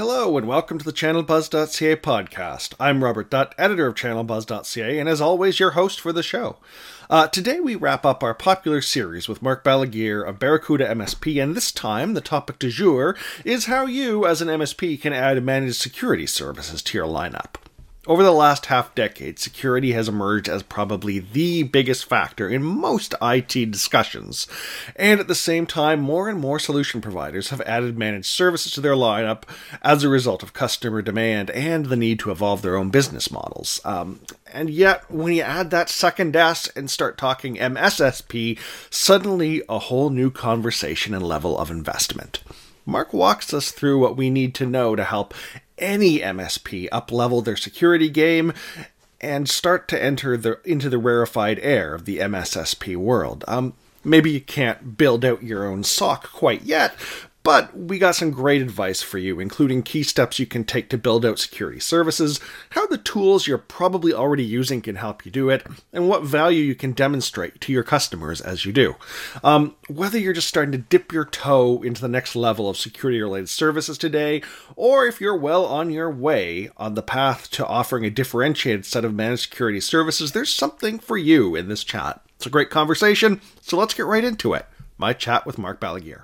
Hello and welcome to the ChannelBuzz.ca podcast. I'm Robert Dutt, editor of ChannelBuzz.ca, and as always, your host for the show. Today we wrap up our popular series with Mark Balaguer of Barracuda MSP, and this time the topic du jour is how you, as an MSP, can add managed security services to your lineup. Over the last half-decade, security has emerged as probably the biggest factor in most IT discussions, and at the same time, more and more solution providers have added managed services to their lineup as a result of customer demand and the need to evolve their own business models. And yet, when you add that second S and start talking MSSP, suddenly a whole new conversation and level of investment. Mark walks us through what we need to know to help any MSP up-level their security game and start to enter into the rarefied air of the MSSP world. Maybe you can't build out your own SOC quite yet, but we got some great advice for you, including key steps you can take to build out security services, how the tools you're probably already using can help you do it, and what value you can demonstrate to your customers as you do. Whether you're just starting to dip your toe into the next level of security-related services today, or if you're well on your way on the path to offering a differentiated set of managed security services, there's something for you in this chat. It's a great conversation, so let's get right into it. My chat with Mark Balaguer.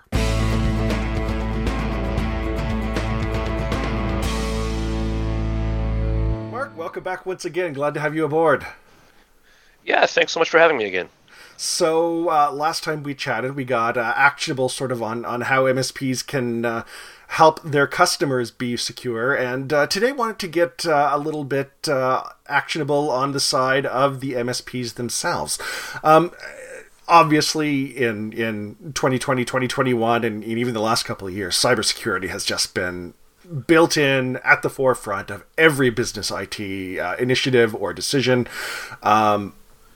Welcome back once again. Glad to have you aboard. Yeah, thanks so much for having me again. So last time we chatted, we got actionable sort of on how MSPs can help their customers be secure. And today wanted to get a little bit actionable on the side of the MSPs themselves. Obviously, in 2020, 2021, and even the last couple of years, cybersecurity has just been built in at the forefront of every business IT initiative or decision. And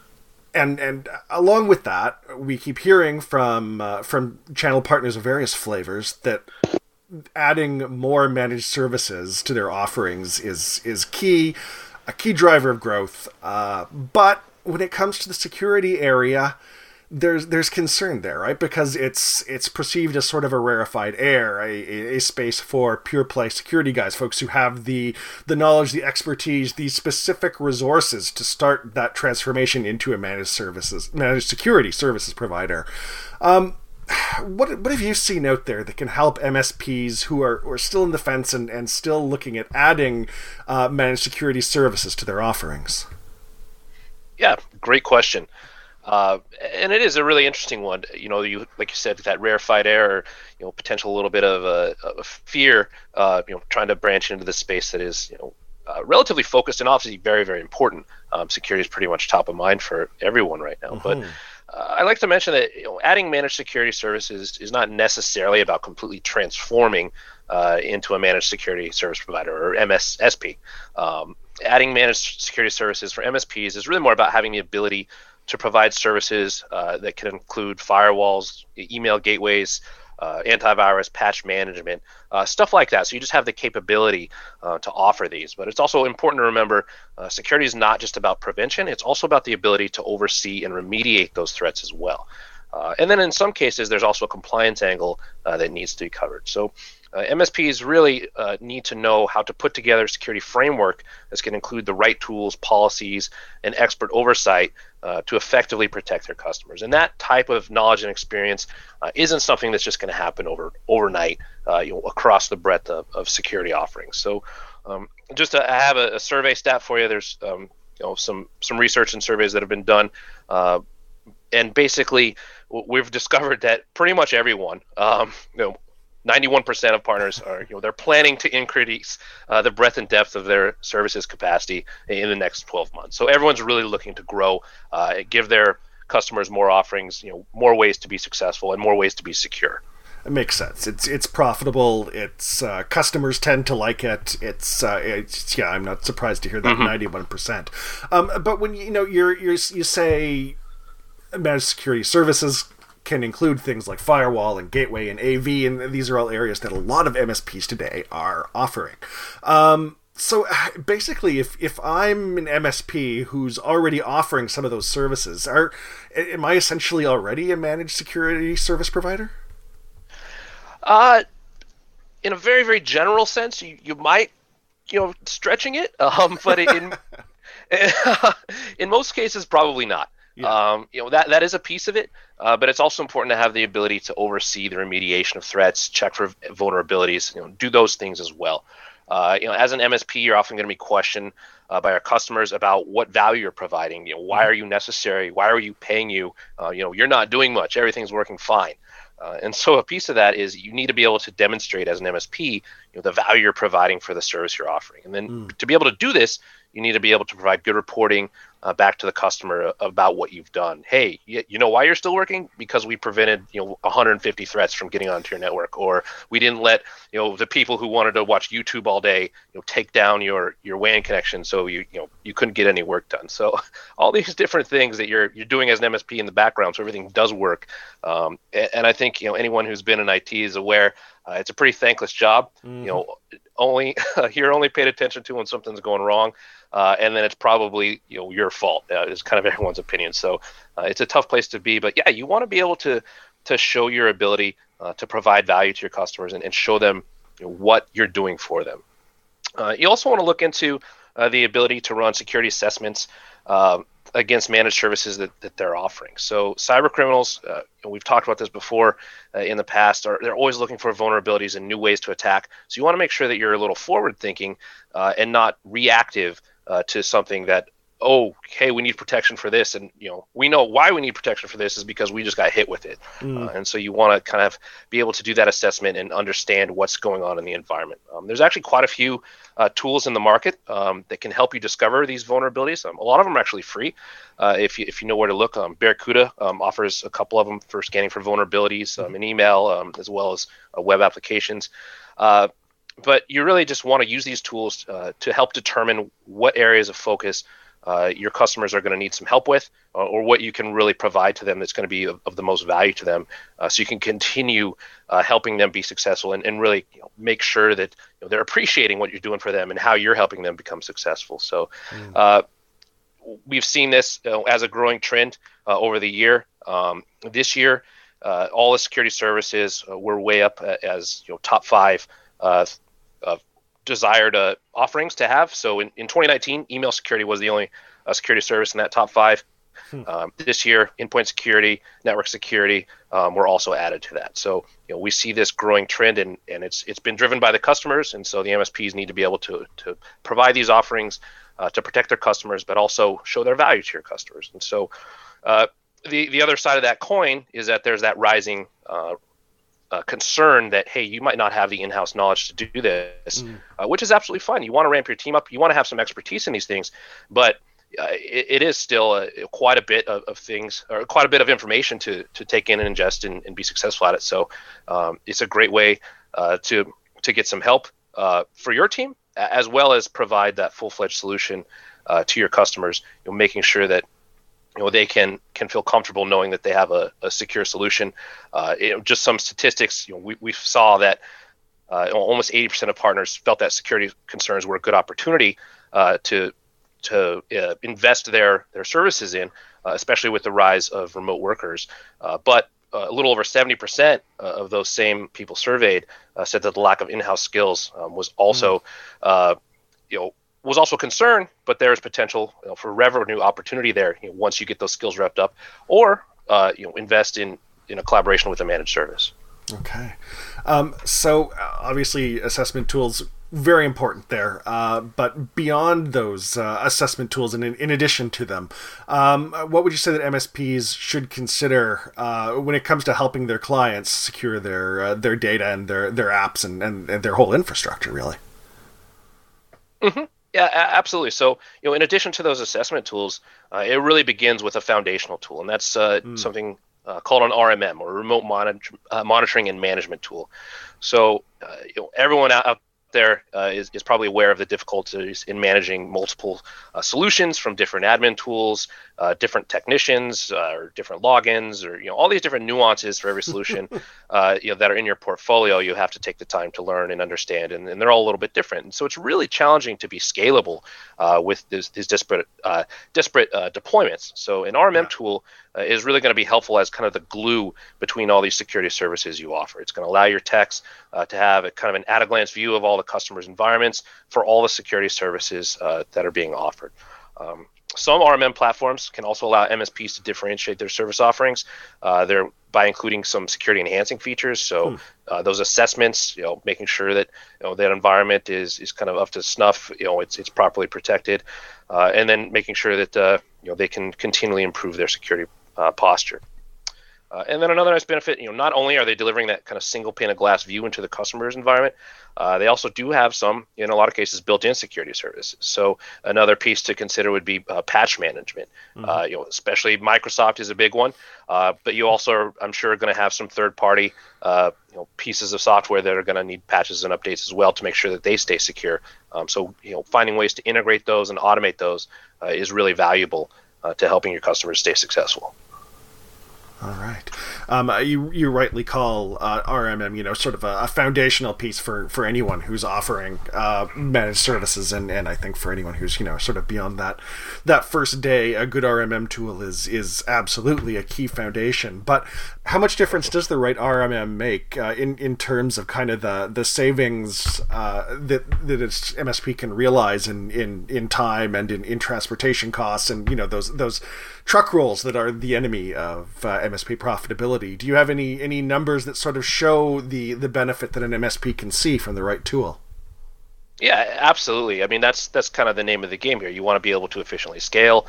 along with that, we keep hearing from channel partners of various flavors that adding more managed services to their offerings is key, a key driver of growth. But when it comes to the security area, there's concern there, right? Because it's perceived as sort of a rarefied air, a space for pure play security guys, folks who have the knowledge, the expertise, the specific resources to start that transformation into a managed security services provider. What have you seen out there that can help MSPs who are still in the fence and still looking at adding managed security services to their offerings? Yeah, great question. And it is a really interesting one. You like you said, that rarefied air, potential little bit of a fear, trying to branch into the space that is, relatively focused and obviously very, very important. Security is pretty much top of mind for everyone right now. Mm-hmm. But I like to mention that adding managed security services is not necessarily about completely transforming into a managed security service provider or MSSP. Adding managed security services for MSPs is really more about having the ability to provide services that can include firewalls, email gateways, antivirus, patch management, stuff like that. So you just have the capability to offer these. But it's also important to remember security is not just about prevention. It's also about the ability to oversee and remediate those threats as well. And then in some cases, there's also a compliance angle that needs to be covered. So MSPs really need to know how to put together a security framework that's going to include the right tools, policies, and expert oversight to effectively protect their customers. And that type of knowledge and experience isn't something that's just going to happen overnight across the breadth of security offerings. So just to have a survey stat for you, there's some research and surveys that have been done. And basically, we've discovered that pretty much everyone, 91% of partners are, they're planning to increase the breadth and depth of their services capacity in the next 12 months. So everyone's really looking to grow, give their customers more offerings, more ways to be successful and more ways to be secure. It makes sense. It's profitable. It's customers tend to like it. It's I'm not surprised to hear that 91%. But when you say managed security services can include things like firewall and gateway and AV, and these are all areas that a lot of MSPs today are offering. So basically, if I'm an MSP who's already offering some of those services, am I essentially already a managed security service provider? in a very, very general sense, you might, stretching it, but in most cases, probably not. Yeah. That is a piece of it, but it's also important to have the ability to oversee the remediation of threats, check for vulnerabilities, do those things as well. As an MSP, you're often going to be questioned by our customers about what value you're providing. Why are you necessary? Why are you paying you? You're not doing much. Everything's working fine. And so a piece of that is you need to be able to demonstrate as an MSP, the value you're providing for the service you're offering. And then to be able to do this, you need to be able to provide good reporting back to the customer about what you've done. Hey, you know why you're still working? Because we prevented 150 threats from getting onto your network, or we didn't let the people who wanted to watch YouTube all day take down your WAN connection, so you couldn't get any work done. So all these different things that you're doing as an MSP in the background, so everything does work. And I think anyone who's been in IT is aware it's a pretty thankless job. Only you're only paid attention to when something's going wrong. And then it's probably your fault. Is kind of everyone's opinion. So it's a tough place to be. But yeah, you want to be able to show your ability to provide value to your customers and show them what you're doing for them. You also want to look into the ability to run security assessments against managed services that they're offering. So cyber criminals, we've talked about this before in the past, they're always looking for vulnerabilities and new ways to attack. So you want to make sure that you're a little forward thinking and not reactive to something that, hey, we need protection for this. And, we know why we need protection for this is because we just got hit with it. And so you want to kind of be able to do that assessment and understand what's going on in the environment. There's actually quite a few tools in the market that can help you discover these vulnerabilities. A lot of them are actually free if you know where to look. Barracuda offers a couple of them for scanning for vulnerabilities in email as well as web applications. But you really just want to use these tools to help determine what areas of focus your customers are going to need some help with, or what you can really provide to them that's going to be of the most value to them, so you can continue helping them be successful and really make sure that they're appreciating what you're doing for them and how you're helping them become successful. So we've seen this as a growing trend over the year. This year, all the security services were way up as top 5 desired offerings to have. So in 2019, email security was the only security service in that top 5. This year, endpoint security, network security were also added to that. So we see this growing trend, and it's been driven by the customers, and so the MSPs need to be able to provide these offerings to protect their customers, but also show their value to your customers. And so the other side of that coin is that there's that rising concern that, hey, you might not have the in-house knowledge to do this, which is absolutely fine. You want to ramp your team up. You want to have some expertise in these things, but it is still quite a bit of things, or quite a bit of information to take in and ingest and be successful at it. So it's a great way to get some help for your team, as well as provide that full-fledged solution to your customers, making sure that they can feel comfortable knowing that they have a secure solution. Just some statistics, we saw that almost 80% of partners felt that security concerns were a good opportunity to invest their services in, especially with the rise of remote workers. But a little over 70% of those same people surveyed said that the lack of in-house skills was also was also a concern, but there is potential for revenue opportunity there once you get those skills wrapped up, or invest in a collaboration with a managed service. Okay. So obviously assessment tools, very important there. But beyond those assessment tools, and in addition to them, what would you say that MSPs should consider when it comes to helping their clients secure their data and their apps and their whole infrastructure, really? Mm-hmm. Yeah, absolutely. So, in addition to those assessment tools, it really begins with a foundational tool, and that's something called an RMM, or remote monitoring and management tool. So, everyone out there is probably aware of the difficulties in managing multiple solutions from different admin tools, different technicians, or different logins, or all these different nuances for every solution that are in your portfolio. You have to take the time to learn and understand, and they're all a little bit different. And so it's really challenging to be scalable with these disparate deployments. So an RMM tool is really going to be helpful as kind of the glue between all these security services you offer. It's going to allow your techs to have a kind of an at-a-glance view of all the customers' environments for all the security services that are being offered. Some RMM platforms can also allow MSPs to differentiate their service offerings by including some security enhancing features. So those assessments, making sure that that environment is kind of up to snuff, it's properly protected, and then making sure that they can continually improve their security posture. And then another nice benefit, not only are they delivering that kind of single pane of glass view into the customer's environment, they also do have some, in a lot of cases, built-in security services. So another piece to consider would be patch management. Especially Microsoft is a big one, but you also are, I'm sure, going to have some third-party pieces of software that are going to need patches and updates as well to make sure that they stay secure. So finding ways to integrate those and automate those is really valuable to helping your customers stay successful. All right. You rightly call RMM, sort of a foundational piece for anyone who's offering managed services, and I think for anyone who's sort of beyond that first day, a good RMM tool is absolutely a key foundation. But how much difference does the right RMM make in terms of kind of the savings that its MSP can realize in time and in transportation costs, and those truck rolls that are the enemy of MSP profitability? Do you have any numbers that sort of show the benefit that an MSP can see from the right tool? Yeah, absolutely. I mean, that's kind of the name of the game here. You want to be able to efficiently scale,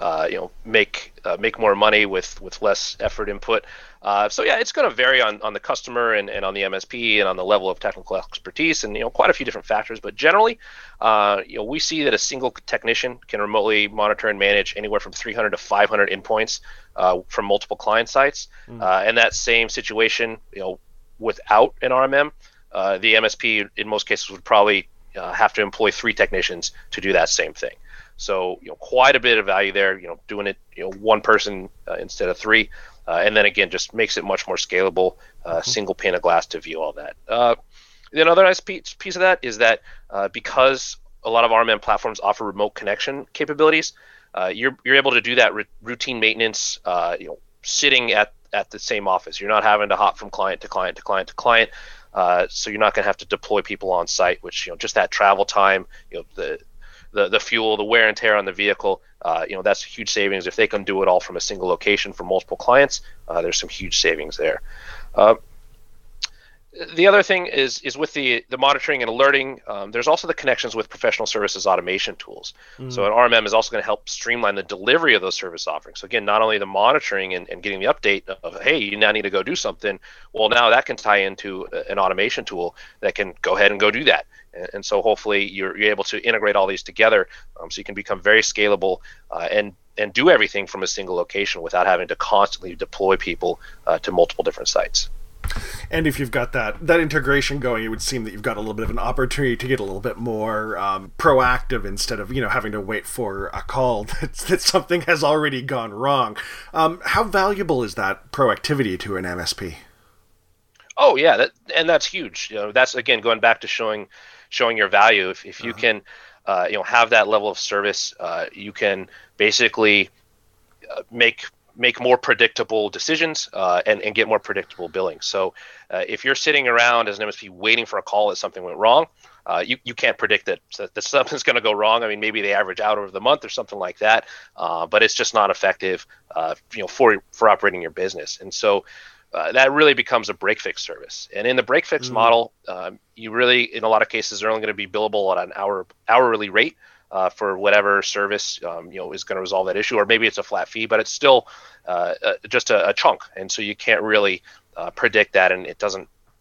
make more money with less effort input. So yeah, it's going to vary on the customer and on the MSP and on the level of technical expertise and quite a few different factors. But generally, we see that a single technician can remotely monitor and manage anywhere from 300 to 500 endpoints from multiple client sites. And that same situation, without an RMM, the MSP in most cases would probably have to employ 3 technicians to do that same thing. So quite a bit of value there. Doing it one person instead of 3. And then again, just makes it much more scalable, single pane of glass to view all that. The other nice piece of that is that because a lot of RMM platforms offer remote connection capabilities, you're able to do that routine maintenance, sitting at the same office. You're not having to hop from client to client to client to client. So you're not going to have to deploy people on site, which just that travel time, the fuel, the wear and tear on the vehicle, that's huge savings. If they can do it all from a single location for multiple clients, there's some huge savings there. The other thing is with the monitoring and alerting, there's also the connections with professional services automation tools. So an RMM is also going to help streamline the delivery of those service offerings. So again, not only the monitoring and getting the update of, hey, you now need to go do something. Well, now that can tie into an automation tool that can go ahead and go do that. And so hopefully you're able to integrate all these together so you can become very scalable and do everything from a single location without having to constantly deploy people to multiple different sites. And if you've got that integration going, it would seem that you've got a little bit of an opportunity to get a little bit more proactive instead of having to wait for a call that something has already gone wrong. How valuable is that proactivity to an MSP? Oh yeah, that's huge. That's again going back to showing your value. If you can, have that level of service, you can basically make more predictable decisions and get more predictable billing. So if you're sitting around as an MSP waiting for a call that something went wrong, you can't predict that something's going to go wrong. I mean, maybe they average out over the month or something like that, but it's just not effective, for operating your business. And so that really becomes a break-fix service. And in the break-fix model, you really, in a lot of cases, are only going to be billable at an hourly rate. For whatever service is going to resolve that issue, or maybe it's a flat fee, but it's still just a chunk, and so you can't really predict that, and it doesn't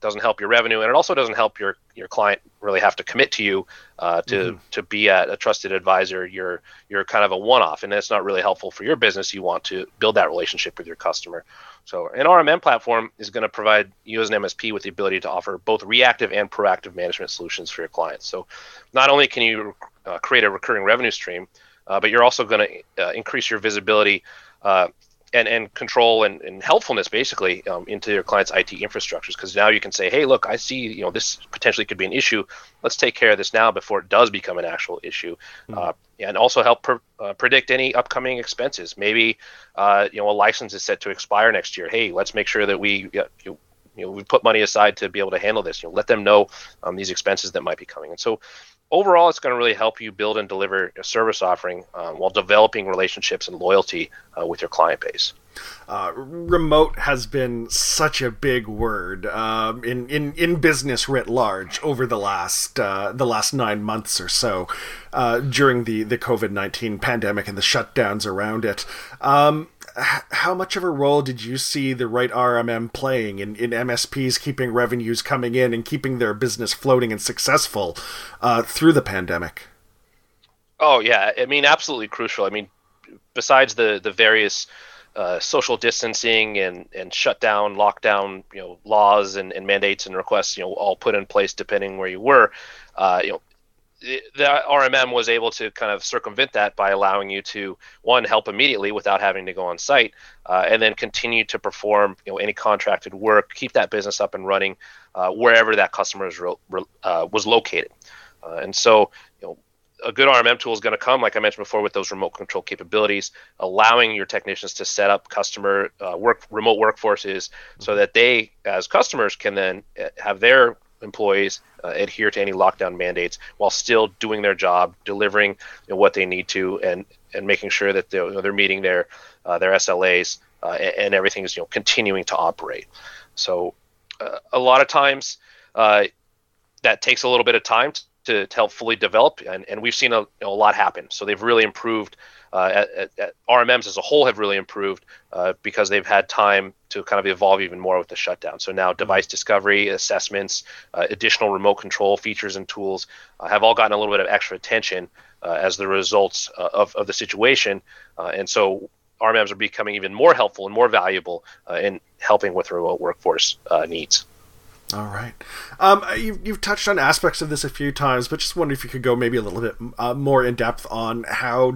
doesn't help your revenue, and it also doesn't help your client really have to commit to you to be a trusted advisor. You're kind of a one-off, and that's not really helpful for your business. You want to build that relationship with your customer. So an RMM platform is going to provide you as an MSP with the ability to offer both reactive and proactive management solutions for your clients. So not only can you create a recurring revenue stream, but you're also going to increase your visibility and control and helpfulness basically into your client's IT infrastructures, because now you can say, hey, look, I see this potentially could be an issue. Let's take care of this now before it does become an actual issue, and also help predict any upcoming expenses. Maybe a license is set to expire next year. Hey, let's make sure that we put money aside to be able to handle this. Let them know these expenses that might be coming. And so overall, it's going to really help you build and deliver a service offering while developing relationships and loyalty with your client base. Remote has been such a big word in business writ large over the last 9 months or so during the COVID-19 pandemic and the shutdowns around it. How much of a role did you see the right RMM playing in MSPs keeping revenues coming in and keeping their business floating and successful through the pandemic? Oh, yeah. I mean, absolutely crucial. I mean, besides the various social distancing and shutdown, lockdown, laws and mandates and requests, all put in place depending where you were, the RMM was able to kind of circumvent that by allowing you to, one, help immediately without having to go on site, and then continue to perform any contracted work, keep that business up and running wherever that customer was located. And so, a good RMM tool is going to come, like I mentioned before, with those remote control capabilities, allowing your technicians to set up customer remote workforces so that they, as customers, can then have their employees adhere to any lockdown mandates while still doing their job, delivering what they need to, and making sure that they're meeting their SLAs and everything is continuing to operate. So a lot of times that takes a little bit of time to help fully develop, and we've seen a lot happen. So they've really improved. RMMs as a whole have really improved because they've had time to kind of evolve even more with the shutdown. So now device discovery, assessments, additional remote control features and tools have all gotten a little bit of extra attention as the results of the situation. And so RMMs are becoming even more helpful and more valuable in helping with remote workforce needs. All right. You've touched on aspects of this a few times, but just wonder if you could go maybe a little bit more in depth on how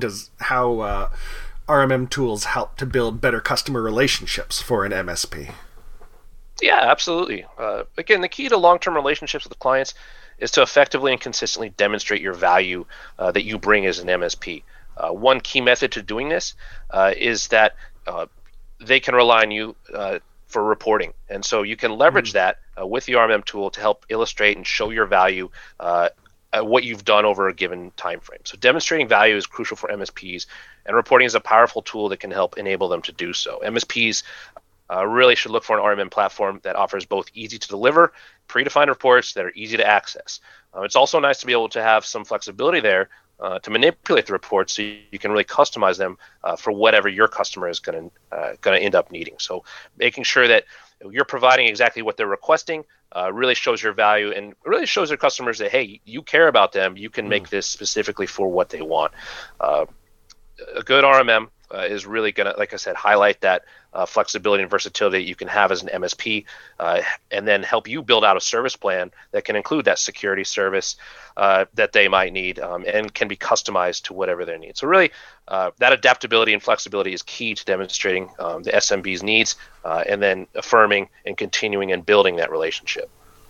RMM tools help to build better customer relationships for an MSP. Yeah, absolutely. Again, the key to long-term relationships with clients is to effectively and consistently demonstrate your value that you bring as an MSP. One key method to doing this is that they can rely on you for reporting. And so you can leverage that with the RMM tool to help illustrate and show your value, what you've done over a given time frame. So demonstrating value is crucial for MSPs, and reporting is a powerful tool that can help enable them to do so. MSPs really should look for an RMM platform that offers both easy to deliver, predefined reports that are easy to access. It's also nice to be able to have some flexibility there to manipulate the reports so you can really customize them for whatever your customer is going to end up needing. So making sure that you're providing exactly what they're requesting really shows your value and really shows your customers that, hey, you care about them. You can make this specifically for what they want. A good RMM is really going to, like I said, highlight that flexibility and versatility that you can have as an MSP, and then help you build out a service plan that can include that security service that they might need and can be customized to whatever their needs. So really, that adaptability and flexibility is key to demonstrating the SMB's needs and then affirming and continuing and building that relationship.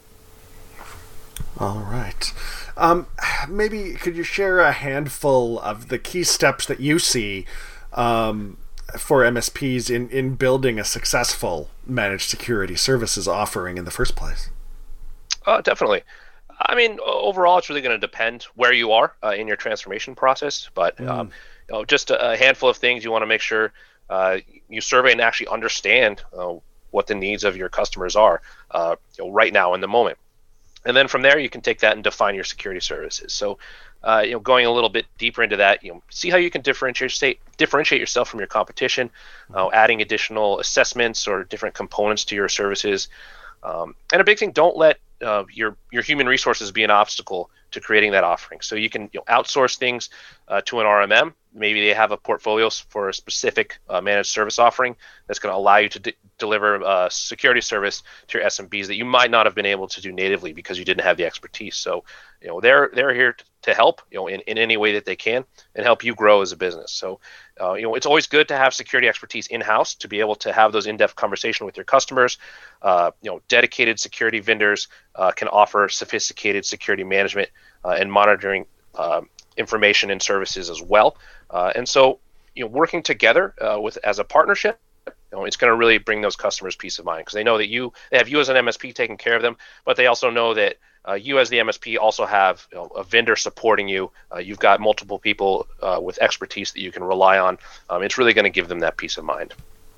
All right. Maybe could you share a handful of the key steps that you see for MSPs in building a successful managed security services offering in the first place? Definitely. I mean, overall, it's really going to depend where you are in your transformation process. But just a handful of things you want to make sure you survey and actually understand what the needs of your customers are right now in the moment. And then from there, you can take that and define your security services. So, going a little bit deeper into that, see how you can differentiate yourself from your competition, adding additional assessments or different components to your services. And a big thing, don't let your human resources be an obstacle to creating that offering. So you can outsource things to an RMM. Maybe they have a portfolio for a specific managed service offering that's going to allow you to deliver a security service to your SMBs that you might not have been able to do natively because you didn't have the expertise. So they're here to help in any way that they can and help you grow as a business. So it's always good to have security expertise in-house to be able to have those in-depth conversations with your customers. Dedicated security vendors can offer sophisticated security management and monitoring information and services as well. And so, working together as a partnership, it's going to really bring those customers peace of mind because they know that they have you as an MSP taking care of them, but they also know that you as the MSP also have a vendor supporting you. You've got multiple people with expertise that you can rely on. It's really going to give them that peace of mind.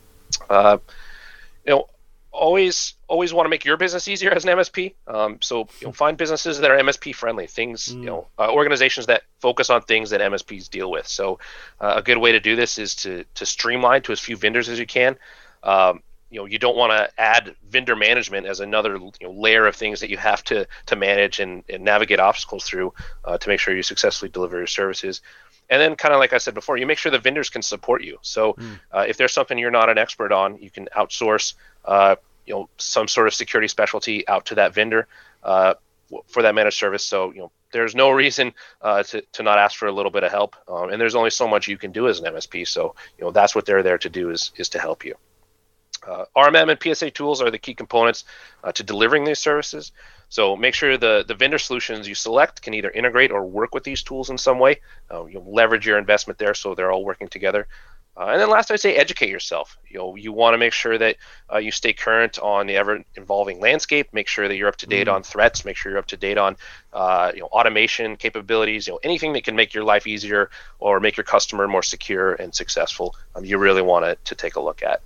Always want to make your business easier as an MSP. So find businesses that are MSP friendly, things, organizations that focus on things that MSPs deal with. So a good way to do this is to streamline to as few vendors as you can. You don't want to add vendor management as another layer of things that you have to manage and navigate obstacles through to make sure you successfully deliver your services. And then, kind of like I said before, you make sure the vendors can support you. So if there's something you're not an expert on, you can outsource some sort of security specialty out to that vendor for that managed service. So there's no reason to not ask for a little bit of help. And there's only so much you can do as an MSP. So that's what they're there to do is to help you. RMM and PSA tools are the key components to delivering these services. So make sure the vendor solutions you select can either integrate or work with these tools in some way. Leverage your investment there so they're all working together. And then last, I'd say educate yourself. You want to make sure that you stay current on the ever-evolving landscape. Make sure that you're up to date on threats. Make sure you're up to date on automation capabilities. Anything that can make your life easier or make your customer more secure and successful. You really want to take a look at.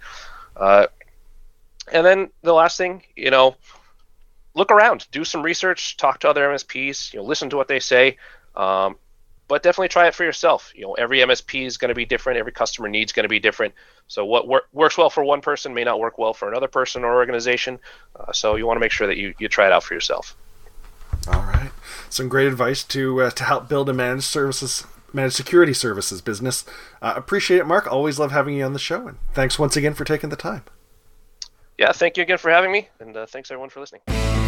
And then the last thing, look around, do some research, talk to other MSPs, listen to what they say, but definitely try it for yourself. Every MSP is going to be different. Every customer needs going to be different. So what works well for one person may not work well for another person or organization. So you want to make sure that you try it out for yourself. All right. Some great advice to help build a managed security services business. Appreciate it, Mark. Always love having you on the show. And thanks once again for taking the time. Yeah, thank you again for having me. And thanks everyone for listening.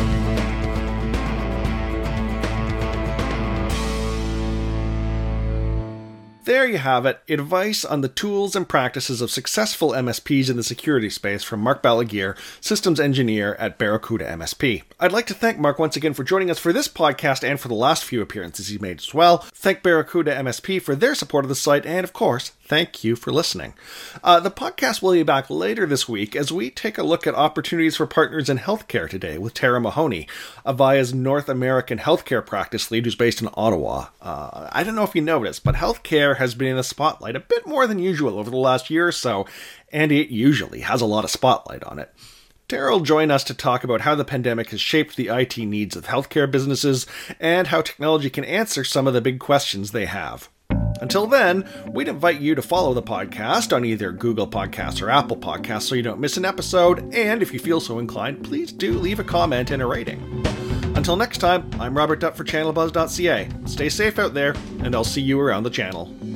There you have it. Advice on the tools and practices of successful MSPs in the security space from Mark Balaguer, systems engineer at Barracuda MSP. I'd like to thank Mark once again for joining us for this podcast and for the last few appearances he made as well. Thank Barracuda MSP for their support of the site, and of course, thank you for listening. The podcast will be back later this week as we take a look at opportunities for partners in healthcare today with Tara Mahoney, Avaya's North American healthcare practice lead who's based in Ottawa. I don't know if you noticed, but healthcare has been in the spotlight a bit more than usual over the last year or so, and it usually has a lot of spotlight on it. Tara will join us to talk about how the pandemic has shaped the IT needs of healthcare businesses and how technology can answer some of the big questions they have. Until then, we'd invite you to follow the podcast on either Google Podcasts or Apple Podcasts so you don't miss an episode, and if you feel so inclined, please do leave a comment and a rating. Until next time, I'm Robert Dutt for ChannelBuzz.ca. Stay safe out there, and I'll see you around the channel.